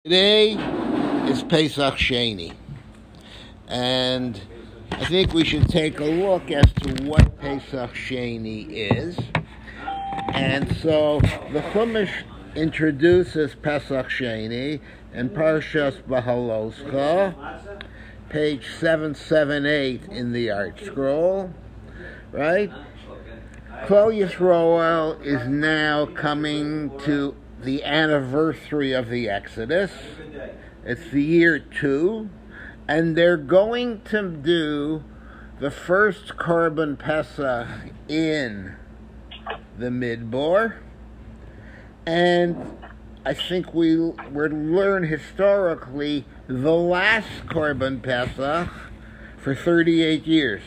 Today is Pesach Sheni, and I think we should take a look as to what Pesach Sheni is. And so the Chumash introduces Pesach Sheni in Parshas Bahaloscha, page 778 in the Art Scroll, right? Klal Yisrael is now coming to the anniversary of the Exodus. It's the year 2, and they're going to do the first Korban Pesach in the Midbar. And I think we'll learn historically the last Korban Pesach for 38 years.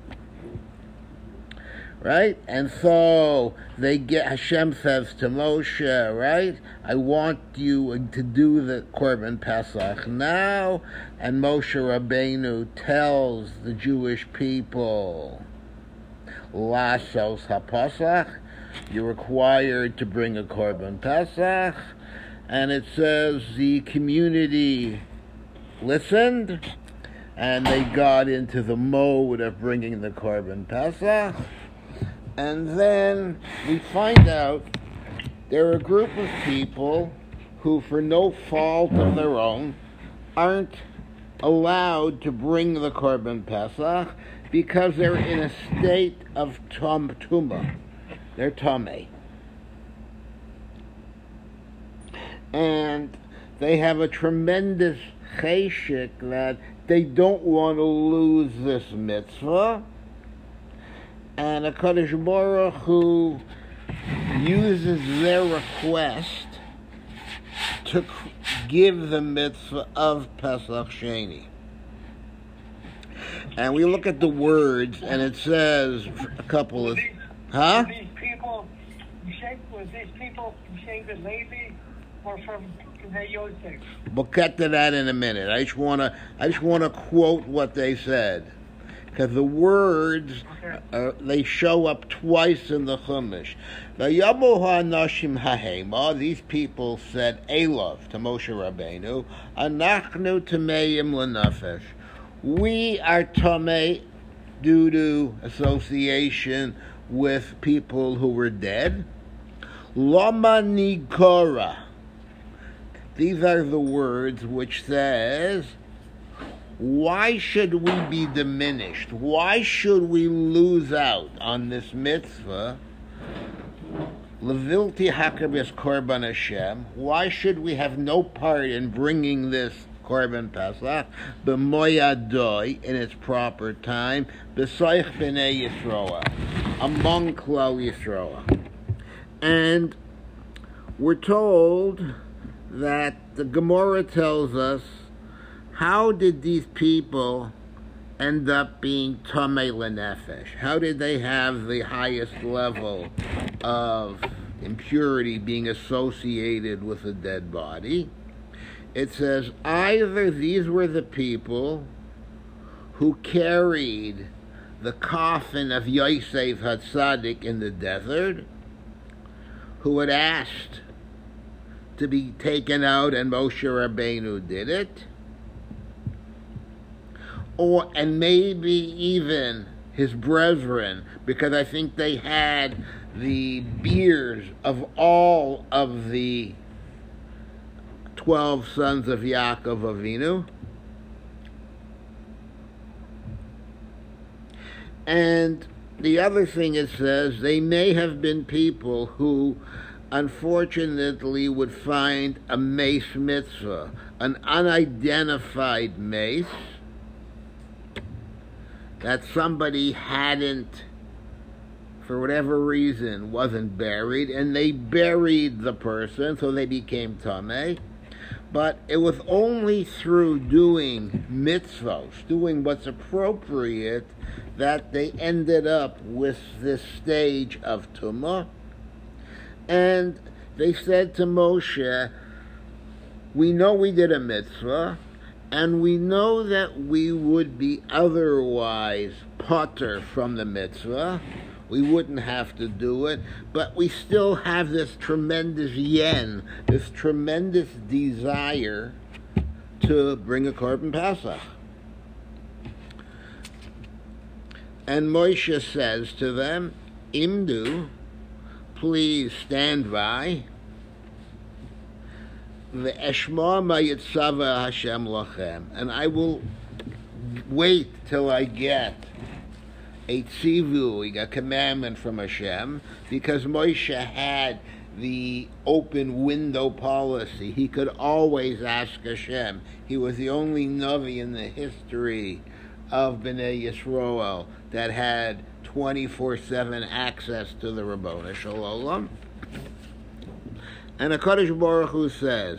Right? And so Hashem says to Moshe, right? I want you to do the Korban Pesach now. And Moshe Rabbeinu tells the Jewish people, Lasos HaPesach, you're required to bring a Korban Pesach. And it says the community listened, and they got into the mode of bringing the Korban Pesach. And then we find out there are a group of people who, for no fault of their own, aren't allowed to bring the Korban Pesach because they're in a state of tumah. They're tameh. And they have a tremendous cheshek that they don't want to lose this mitzvah. And HaKadosh Baruch Hu uses their request to give the mitzvah of Pesach Sheni. And we look at the words, and it says a couple of... Huh? These people, was these people from Shevet Levi or from Bnei Yosef? We'll get to that in a minute. I just want to quote what they said. Because the words, they show up twice in the Chumash. These people said, Elov, to Moshe Rabbeinu, Anachnu tameim l'nafesh. We are tamei due to association with people who were dead. Lama nikora. These are the words which says, why should we be diminished? Why should we lose out on this mitzvah? Levilti hakabis korban Hashem. Why should we have no part in bringing this korban Pesach? B'moyadoi, in its proper time. B'soich b'nei Yisroel, among Klal Yisroel. And we're told that the Gemara tells us, how did these people end up being tamei l'nefesh? How did they have the highest level of impurity being associated with a dead body? It says either these were the people who carried the coffin of Yosef HaTzadik in the desert, who had asked to be taken out, and Moshe Rabbeinu did it, and maybe even his brethren, because I think they had the beards of all of the 12 sons of Yaakov Avinu. And the other thing it says, they may have been people who unfortunately would find a mace mitzvah, an unidentified mace, that somebody hadn't, for whatever reason, wasn't buried, and they buried the person, so they became tamei. But it was only through doing mitzvos, doing what's appropriate, that they ended up with this stage of tumah. And they said to Moshe, we know we did a mitzvah, and we know that we would be otherwise pater from the mitzvah. we wouldn't have to do it, but we still have this tremendous yen, this tremendous desire to bring a Korban Pesach. And Moshe says to them, Imdu, please stand by. Ve'eshma ma yitzava Hashem lachem. And I will wait till I get a tzivu, a commandment from Hashem, because Moshe had the open window policy. He could always ask Hashem. He was the only Navi in the history of Bnei Yisroel that had 24/7 access to the Rabboni Shalom. And HaKadosh Baruch Hu says,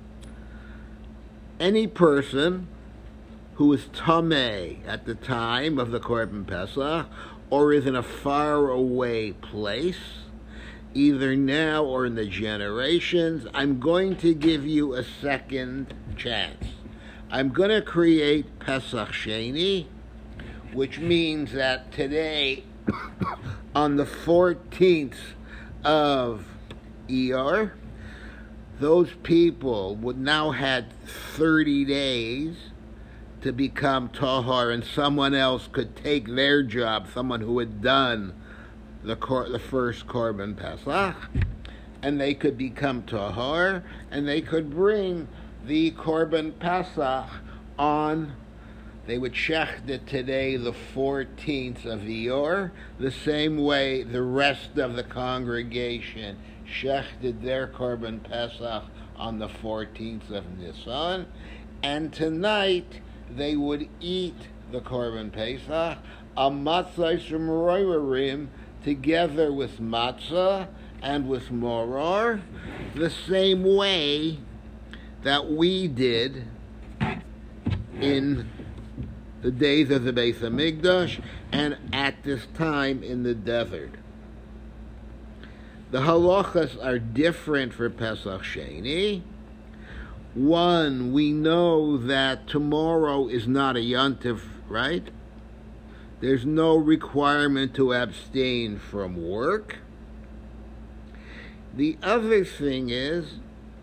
any person who is tameh at the time of the Korban Pesach or is in a faraway place, either now or in the generations, I'm going to give you a second chance. I'm going to create Pesach Sheni, which means that today, on the 14th of Iyar, those people would now had 30 days to become tahar, and someone else could take their job, someone who had done the first Korban Pesach, and they could become tahar, and they could bring the Korban Pesach on. They would shecht it today, the 14th of Iyar, the same way the rest of the congregation shechted their Korban Pesach on the 14th of Nisan, and tonight they would eat the Korban Pesach, a matzah shemroirim, together with matzah and with morar, the same way that we did in the days of the Beis Hamikdash and at this time in the desert. The halachas are different for Pesach Sheni. One, we know that tomorrow is not a yontif, right? There's no requirement to abstain from work. The other thing is,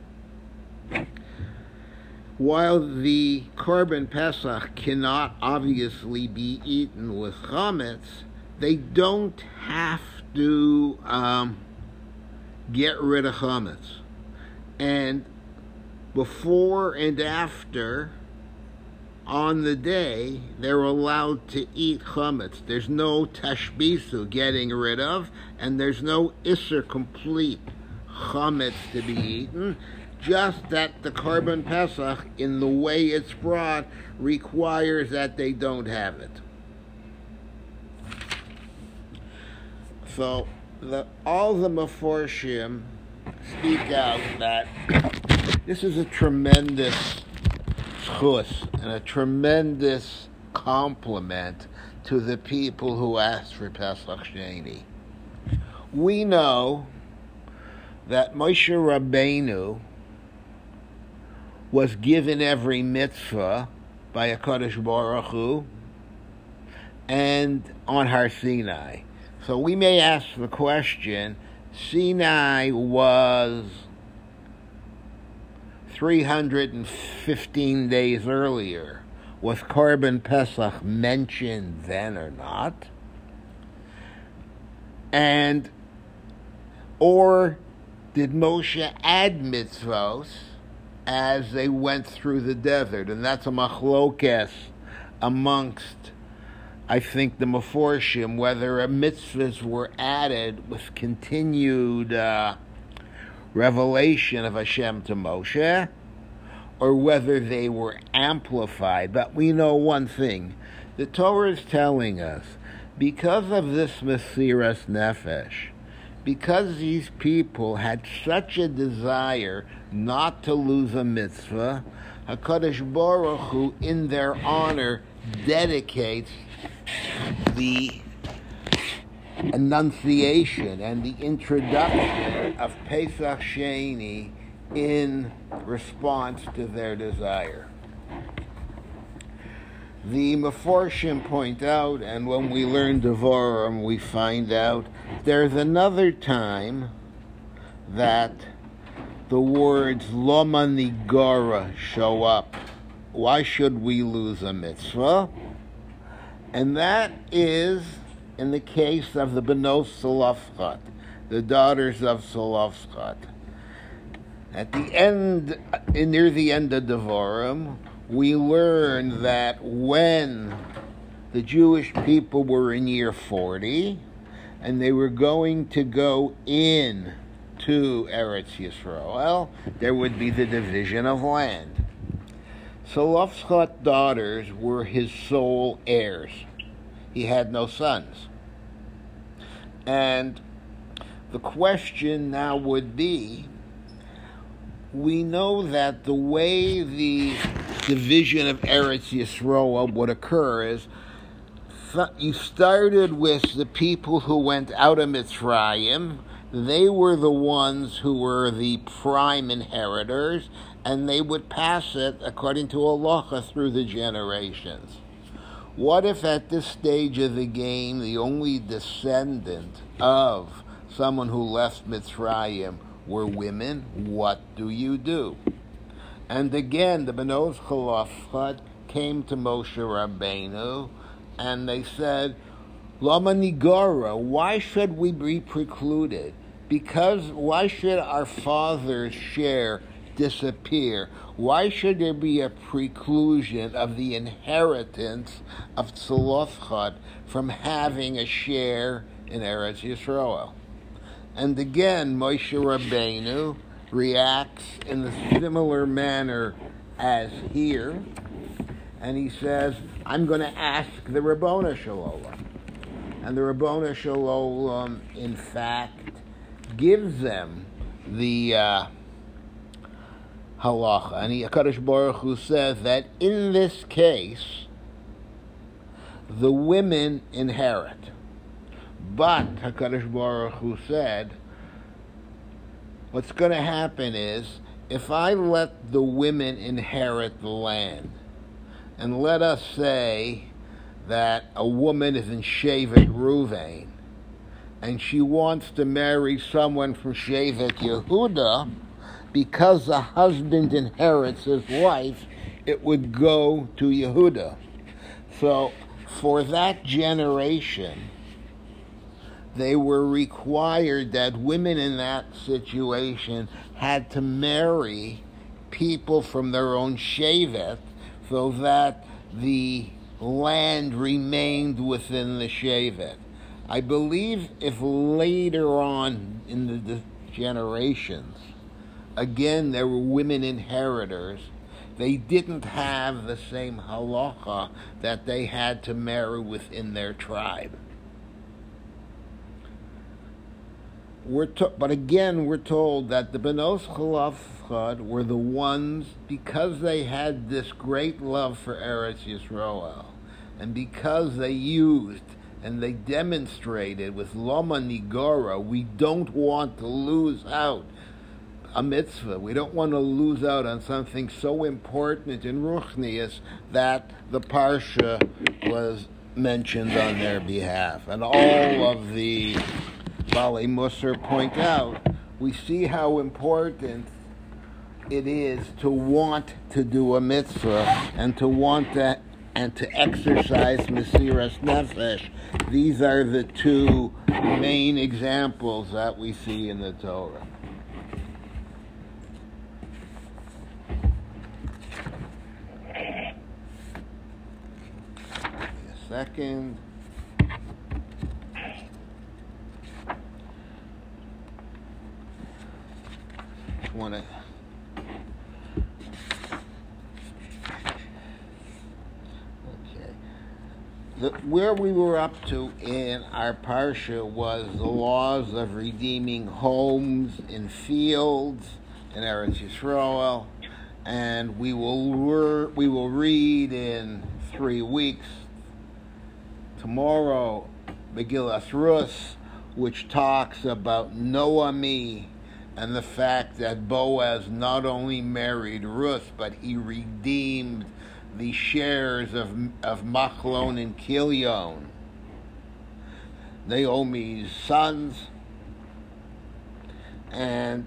while the Korban Pesach cannot obviously be eaten with chametz, they don't have to get rid of chametz. And before and after, on the day, they're allowed to eat chametz. There's no tashbisu, getting rid of, and there's no isser complete chametz to be eaten. Just that the Korban Pesach, in the way it's brought, requires that they don't have it. So, all the Meforshim speak out that this is a tremendous schus and a tremendous compliment to the people who asked for Pesach Sheni. We know that Moshe Rabbeinu was given every mitzvah by HaKadosh Baruch Hu and on Har Sinai. So we may ask the question, Sinai was 315 days earlier. Was Korban Pesach mentioned then or not? Or did Moshe add mitzvos as they went through the desert? And that's a machlokes amongst, I think, the Meforshim, whether mitzvahs were added with continued revelation of Hashem to Moshe, or whether they were amplified. But we know one thing. The Torah is telling us, because of this Mesiras Nefesh, because these people had such a desire not to lose a mitzvah, HaKadosh Baruch Hu, in their honor, dedicates the enunciation and the introduction of Pesach Sheni in response to their desire. The Meforshim point out, and when we learn Devarim, we find out there's another time that the words Loma Nigara show up. Why should we lose a mitzvah? And that is in the case of the Benos Salafchat, the daughters of Salafchat. At the end, near the end of Devarim, we learn that when the Jewish people were in year 40 and they were going to go in to Eretz Yisrael, there would be the division of land. Salafchat's daughters were his sole heirs. He had no sons. And the question now would be, we know that the way the division of Eretz Yisroel would occur is you started with the people who went out of Mitzrayim. They were the ones who were the prime inheritors, and they would pass it according to halacha through the generations. What if at this stage of the game the only descendant of someone who left Mitzrayim were women? What do you do? And again, the Benos Chalafchat came to Moshe Rabbeinu, and they said, Lama Nigara, why should we be precluded? Because why should our father's share disappear? Why should there be a preclusion of the inheritance of Tzalofchad from having a share in Eretz Yisrael? And again, Moshe Rabbeinu reacts in a similar manner as here, and he says, I'm going to ask the Rabbona Shalom. And the Rabbona Shalom, in fact, gives them the halacha. And HaKadosh Baruch Hu says that in this case, the women inherit. But HaKadosh Baruch Hu said, what's going to happen is, if I let the women inherit the land, and let us say that a woman is in Shevet Ruvain, and she wants to marry someone from Shevet Yehuda, because the husband inherits his wife, it would go to Yehuda. So, for that generation, they were required that women in that situation had to marry people from their own Shevet so that the land remained within the Shevet. I believe if later on in the generations, again, there were women inheritors, they didn't have the same halacha that they had to marry within their tribe. But again, we're told that the Benos Chalafchad were the ones, because they had this great love for Eretz Yisroel, and because they used and they demonstrated with Loma Nigara, we don't want to lose out a mitzvah. We don't want to lose out on something so important in Ruchnius that the Parsha was mentioned on their behalf. And all of the Balei Musar point out, we see how important it is to want to do a mitzvah and to want to exercise Mesiras Nefesh. These are the two main examples that we see in the Torah. A second. Want to where we were up to in our parsha was the laws of redeeming homes in fields in Eretz Yisrael, and we will read in 3 weeks tomorrow Megillas Rus, which talks about Noami and the fact that Boaz not only married Ruth, but he redeemed the shares of Machlon and Kilion, Naomi's sons, and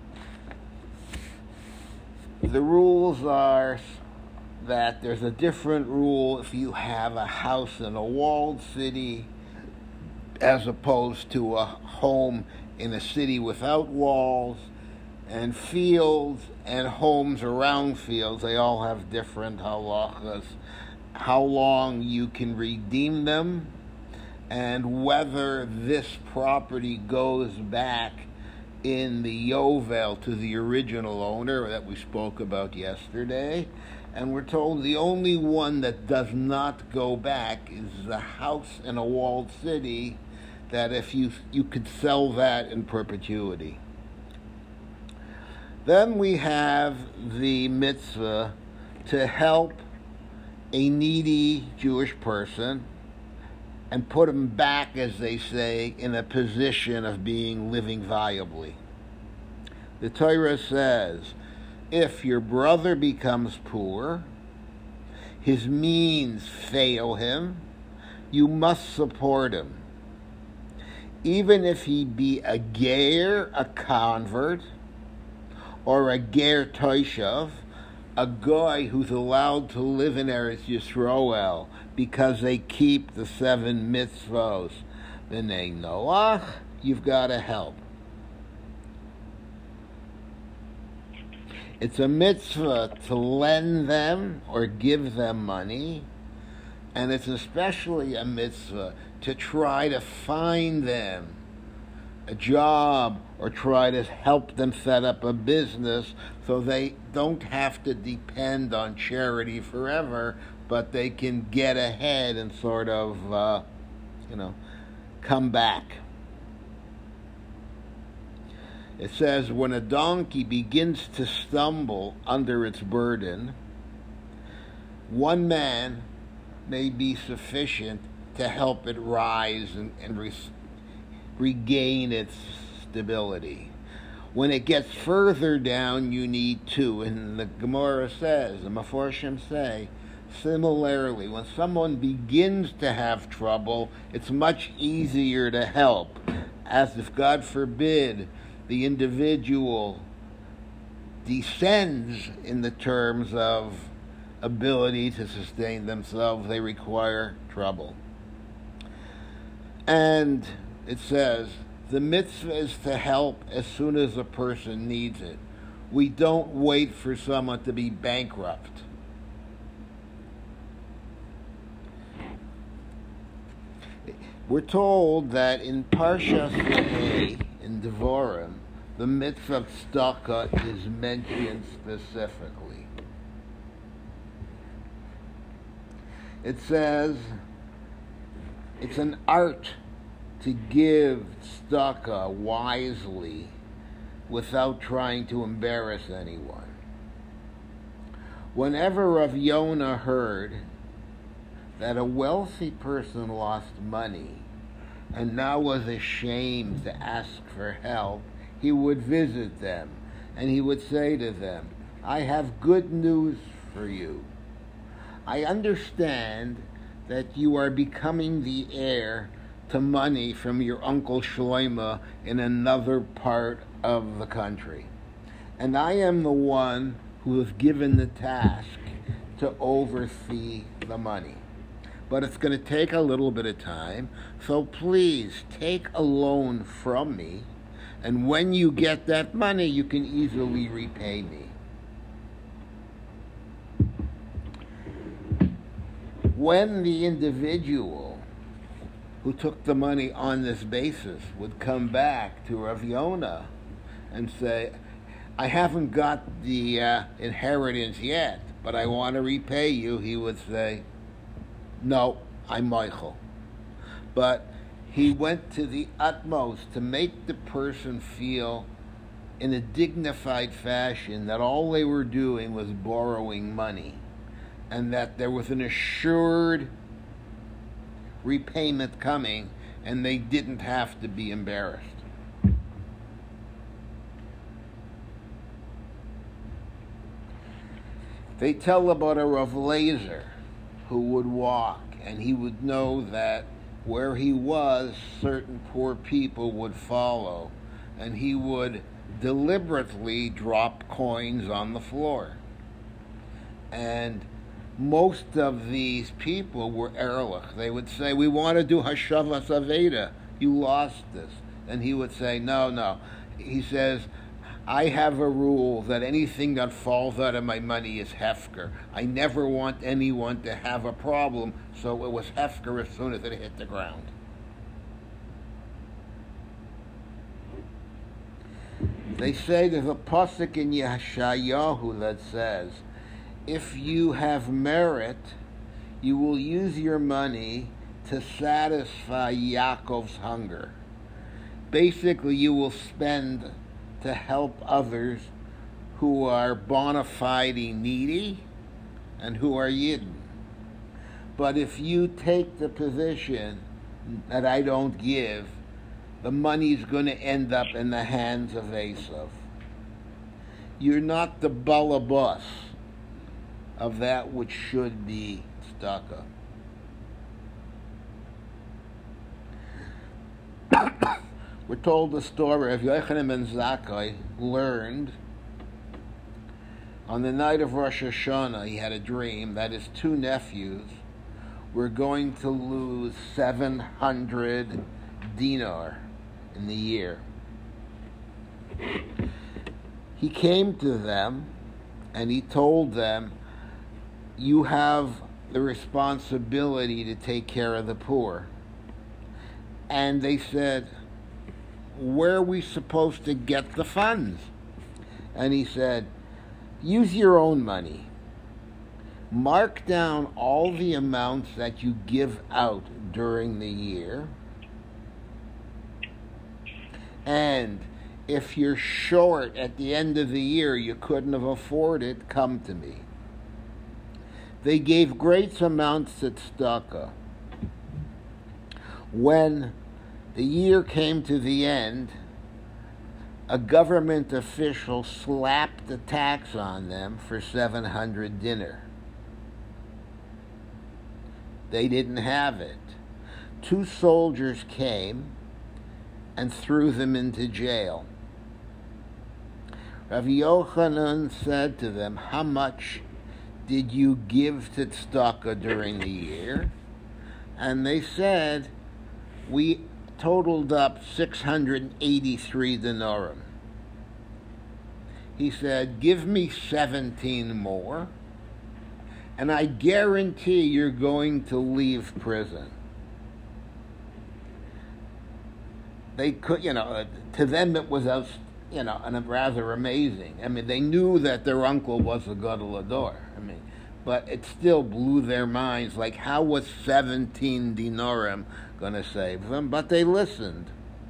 the rules are that there's a different rule if you have a house in a walled city as opposed to a home in a city without walls, and fields and homes around fields. They all have different halachas, how long you can redeem them, and whether this property goes back in the Yovel to the original owner that we spoke about yesterday. And we're told the only one that does not go back is the house in a walled city, that if you could sell that in perpetuity. Then we have the mitzvah to help a needy Jewish person and put him back, as they say, in a position of living viably. The Torah says, if your brother becomes poor, his means fail him, you must support him. Even if he be a ger, a convert, or a ger toshav, a guy who's allowed to live in Eretz Yisroel because they keep the 7 mitzvos, B'nai Noach, you've got to help. It's a mitzvah to lend them or give them money, and it's especially a mitzvah to try to find them a job or try to help them set up a business so they don't have to depend on charity forever, but they can get ahead and sort of, come back. It says, when a donkey begins to stumble under its burden, one man may be sufficient to help it rise and regain its stability. When it gets further down, you need 2. And the Gemara says, the Meforshim say, similarly, when someone begins to have trouble, it's much easier to help, as if, God forbid, the individual descends in the terms of ability to sustain themselves. They require trouble. And it says, the mitzvah is to help as soon as a person needs it. We don't wait for someone to be bankrupt. We're told that in Parshas Re'eh, in Devarim, the mitzvah of tzedakah is mentioned specifically. It says it's an art to give tzedakah wisely without trying to embarrass anyone. Whenever Rav Yonah heard that a wealthy person lost money and now was ashamed to ask for help, he would visit them, and he would say to them, I have good news for you. I understand that you are becoming the heir to money from your uncle Shlomo in another part of the country. And I am the one who is given the task to oversee the money. But it's going to take a little bit of time, so please take a loan from me, and when you get that money, you can easily repay me. When the individual who took the money on this basis would come back to Rav Yonah and say, I haven't got the inheritance yet, but I want to repay you, he would say, no, I'm Michael. But he went to the utmost to make the person feel in a dignified fashion that all they were doing was borrowing money, and that there was an assured repayment coming, and they didn't have to be embarrassed. They tell about a Rav Lazer who would walk, and he would know that where he was, certain poor people would follow, and he would deliberately drop coins on the floor. And most of these people were Erlich. They would say, "We want to do Hashavas Aveda. You lost this." And he would say, no. He says, "I have a rule that anything that falls out of my money is Hefker. I never want anyone to have a problem," so it was Hefker as soon as it hit the ground. They say there's a pasuk in Yeshayahu that says, if you have merit, you will use your money to satisfy Yaakov's hunger. Basically, you will spend to help others who are bona fide needy and who are Yidden. But if you take the position that I don't give, the money's going to end up in the hands of Esav. You're not the balabas of that which should be tzedakah. We're told the story of Yochanan ben Zakkai learned on the night of Rosh Hashanah. He had a dream that his two nephews were going to lose 700 dinar in the year. He came to them and he told them, "You have the responsibility to take care of the poor." And they said, "Where are we supposed to get the funds?" And he said, "Use your own money. Mark down all the amounts that you give out during the year. And if you're short at the end of the year, you couldn't have afforded it, come to me." They gave great amounts at tzedakah. When the year came to the end, a government official slapped the tax on them for 700 dinar. They didn't have it. 2 soldiers came and threw them into jail. Rav Yochanan said to them, "How much did you give to tzedakah during the year?" And they said, "We totaled up 683 denarim." He said, "Give me 17 more, and I guarantee you're going to leave prison." They could, to them it was, and rather amazing. I mean, they knew that their uncle was a Gadol Hador. But it still blew their minds. Like, how was 17 dinarim going to save them? But they listened.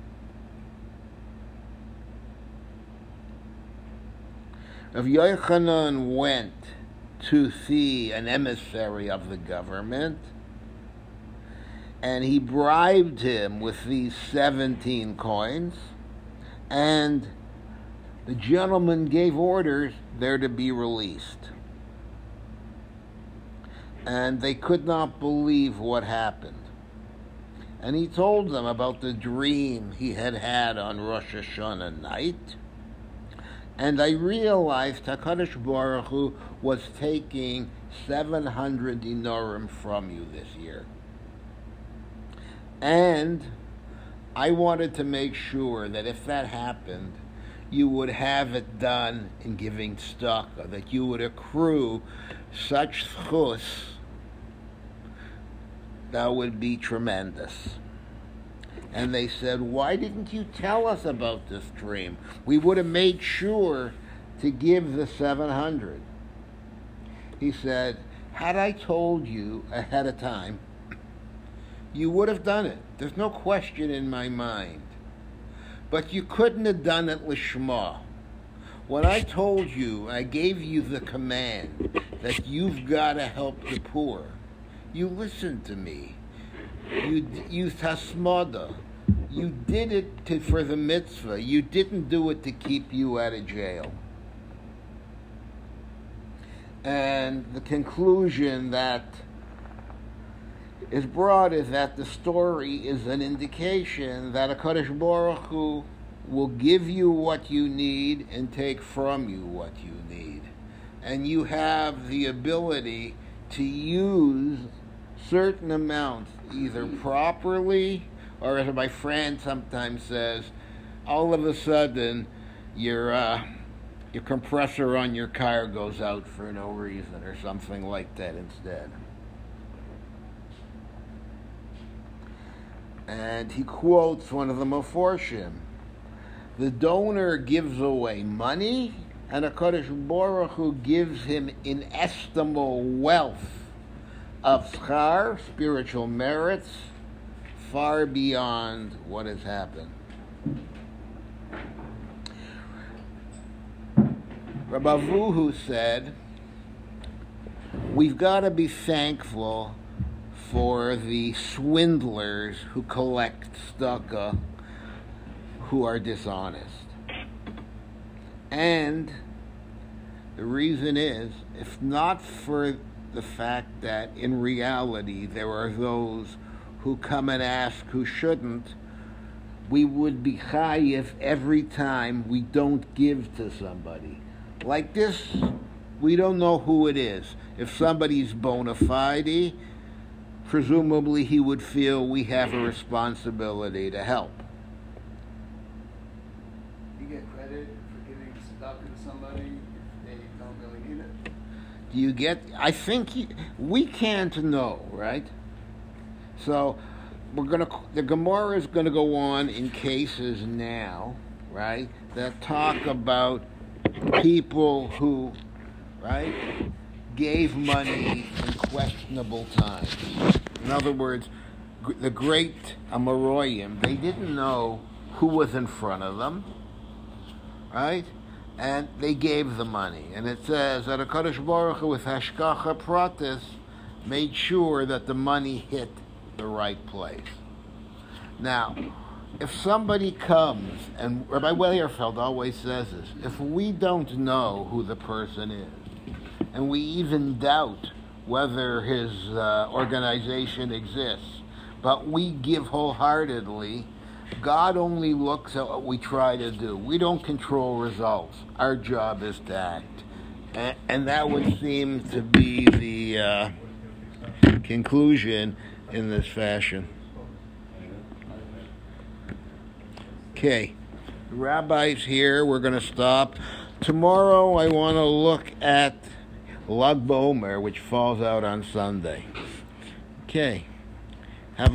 Rav Yochanan went to see an emissary of the government, and he bribed him with these 17 coins, and the gentleman gave orders they're to be released. And they could not believe what happened. And he told them about the dream he had had on Rosh Hashanah night. And I realized HaKadosh Baruch Hu was taking 700 dinarim from you this year. And I wanted to make sure that if that happened, you would have it done in giving tzedakah, that you would accrue such schus that would be tremendous. And they said, "Why didn't you tell us about this dream? We would have made sure to give the 700. He said, "Had I told you ahead of time, you would have done it. There's no question in my mind. But you couldn't have done it lishma. When I told you, I gave you the command that you've got to help the poor, you listened to me. You used hasmada. You did it for the mitzvah. You didn't do it to keep you out of jail." And the conclusion that is brought is that the story is an indication that HaKadosh Baruch Hu will give you what you need and take from you what you need. And you have the ability to use certain amounts either properly, or as my friend sometimes says, all of a sudden your compressor on your car goes out for no reason or something like that instead. And he quotes one of the Meforshim. The donor gives away money, and HaKadosh Baruch Hu gives him inestimable wealth of schar, spiritual merits, far beyond what has happened. Rabbi Avuhu said, we've got to be thankful for the swindlers who collect tzedakah who are dishonest. And the reason is, if not for the fact that in reality there are those who come and ask who shouldn't, we would be chayiv every time we don't give to somebody. Like this, we don't know who it is. If somebody's bona fide, presumably he would feel we have a responsibility to help. You get credit for giving tzedakah to somebody if they don't really need it? Do you get? I think we can't know, right? So the Gemara is gonna go on in cases now, right, that talk about people who, right, gave money in questionable times. In other words, the great Amoraim, they didn't know who was in front of them, right? And they gave the money. And it says that HaKadosh Baruch Hu, with Hashgacha Pratis, made sure that the money hit the right place. Now, if somebody comes, and Rabbi Weyerfeld always says this, if we don't know who the person is, and we even doubt whether his organization exists, but we give wholeheartedly, God only looks at what we try to do. We don't control results. Our job is to act. And that would seem to be the conclusion in this fashion. Okay, the rabbi's here. We're going to stop. Tomorrow I want to look at Lag BaOmer, which falls out on Sunday. Okay.